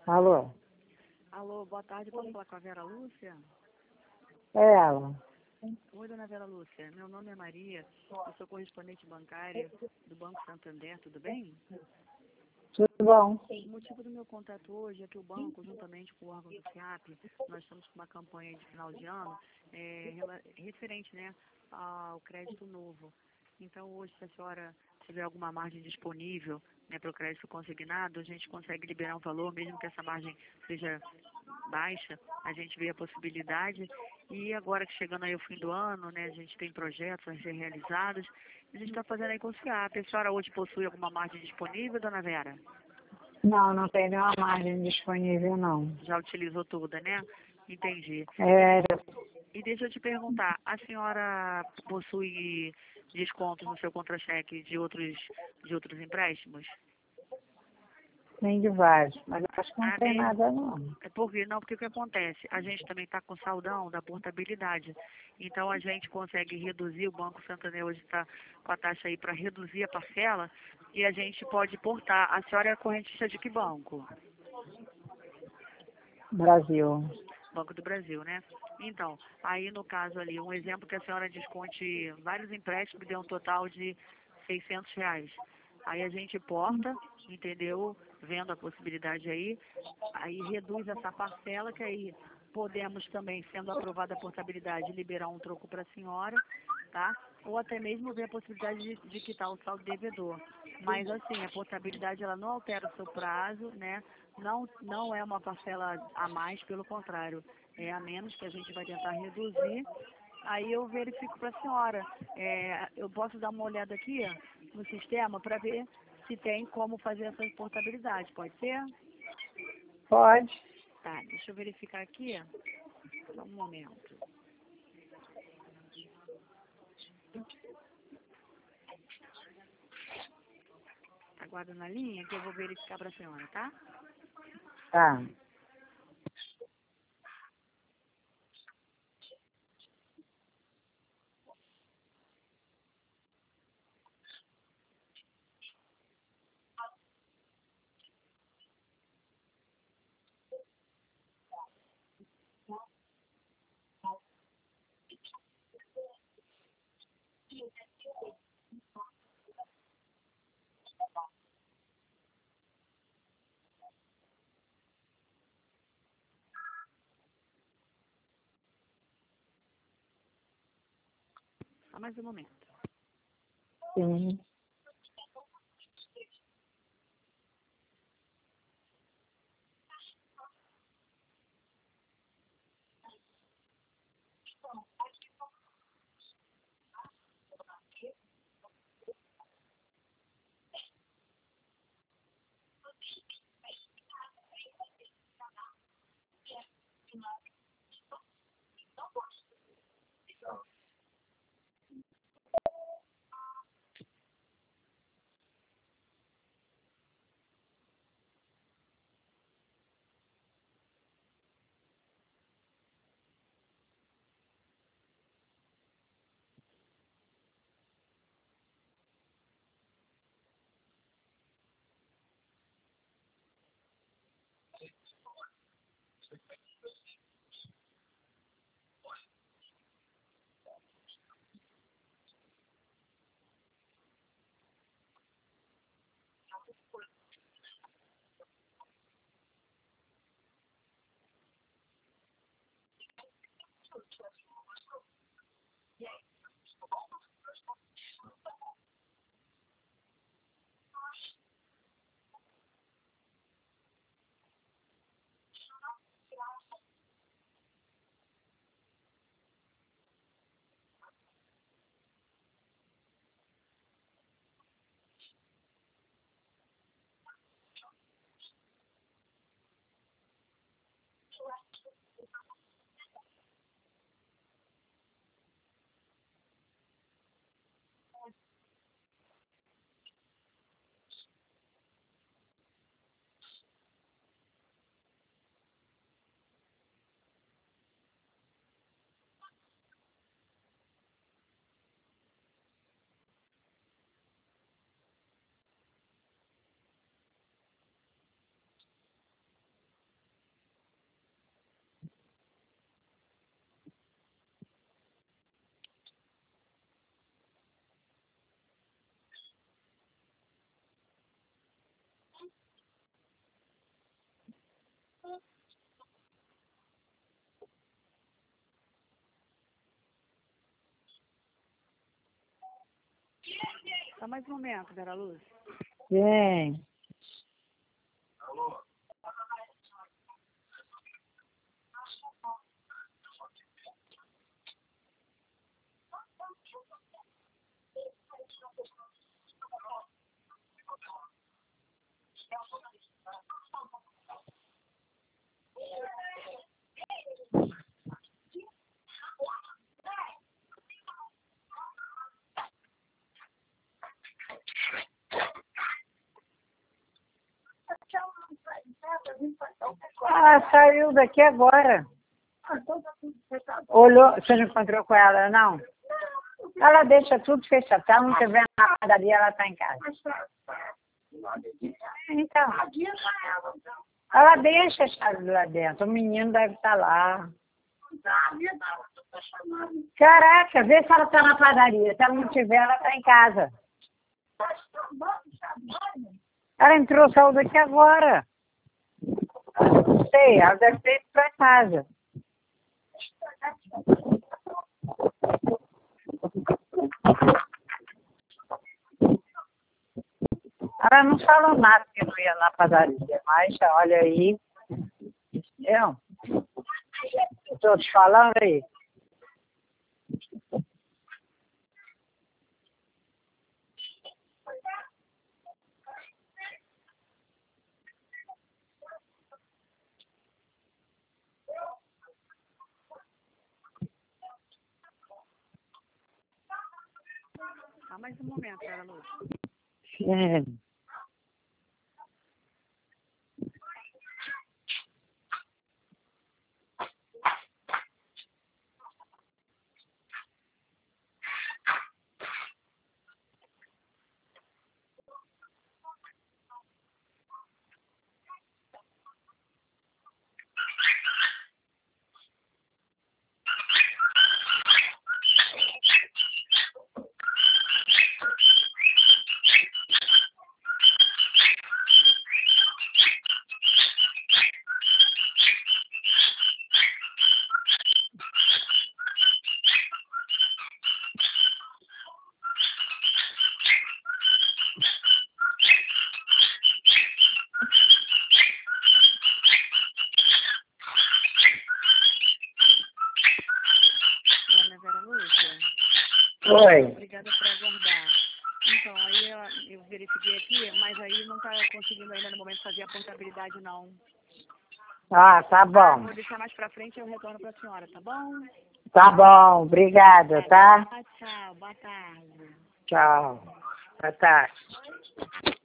Alô? Alô, boa tarde. Posso falar com a Vera Lúcia? É ela. Oi, dona Vera Lúcia. Meu nome é Maria. Eu sou correspondente bancária do Banco Santander. Tudo bem? Tudo bom? O motivo do meu contato hoje é que o banco, juntamente com o órgão do FIAP, nós estamos com uma campanha de final de ano referente, né, ao crédito novo. Então, hoje, se a senhora tiver alguma margem disponível, né, para o crédito consignado, a gente consegue liberar um valor, mesmo que essa margem seja baixa, a gente vê a possibilidade. E agora que chegando aí o fim do ano, né, a gente tem projetos a ser realizados, a gente está fazendo aí com o FIAP. A senhora hoje possui alguma margem disponível, dona Vera? Não, não tem nenhuma margem disponível, não. Já utilizou toda, né? Entendi. É, E deixa eu te perguntar, a senhora possui descontos no seu contra-cheque de outros empréstimos? tem de vários, mas eu acho que não Ah, tem mesmo? nada, não. É porque não, porque o que acontece? A gente também está com o saldão da portabilidade. Então a gente consegue reduzir, o Banco Santander hoje está com a taxa aí para reduzir a parcela e a gente pode portar. A senhora é correntista de que banco? Brasil. Banco do Brasil, né? Então, aí no caso ali, um exemplo que a senhora desconte vários empréstimos, dê um total de R$ 600. Aí a gente porta, entendeu? Vendo a possibilidade aí reduz essa parcela, que aí podemos também, sendo aprovada a portabilidade, liberar um troco para a senhora, tá? Ou até mesmo ver a possibilidade de quitar o saldo devedor. Mas assim, a portabilidade ela não altera o seu prazo, né? Não é uma parcela a mais, pelo contrário, é a menos que a gente vai tentar reduzir. Aí eu verifico para a senhora. Eu posso dar uma olhada aqui no sistema para ver se tem como fazer essa portabilidade, pode ser? Pode. Tá, deixa eu verificar aqui, só um momento. Aguarda na linha que eu vou verificar para a senhora, tá? Tá. Só mais um momento. Sim. Só mais um momento, Vera Lúcia. Sim. Ah, saiu daqui agora. Olhou, você não encontrou com ela, não? Ela deixa tudo fechado. Se ela não estiver na padaria, ela está em casa. Então, ela deixa a chave lá dentro. O menino deve estar lá. Caraca, vê se ela está na padaria. Se ela não estiver, ela está em casa. Ela entrou, saiu daqui agora. Não sei, ela deve ter ido para casa. Ela não falou nada que não ia na padaria, mas olha aí. Eu estou te falando aí. Só mais um momento, Vera Lúcia. Sim. Dona Vera Lúcia, Oi. obrigada por aguardar. Então, aí eu verifiquei aqui, mas aí não está conseguindo ainda no momento fazer a portabilidade, não. Ah, tá bom. Vou deixar mais pra frente e eu retorno pra senhora, tá bom? Tá bom, obrigada, tá? Tchau, boa tarde. Tchau. Boa tarde.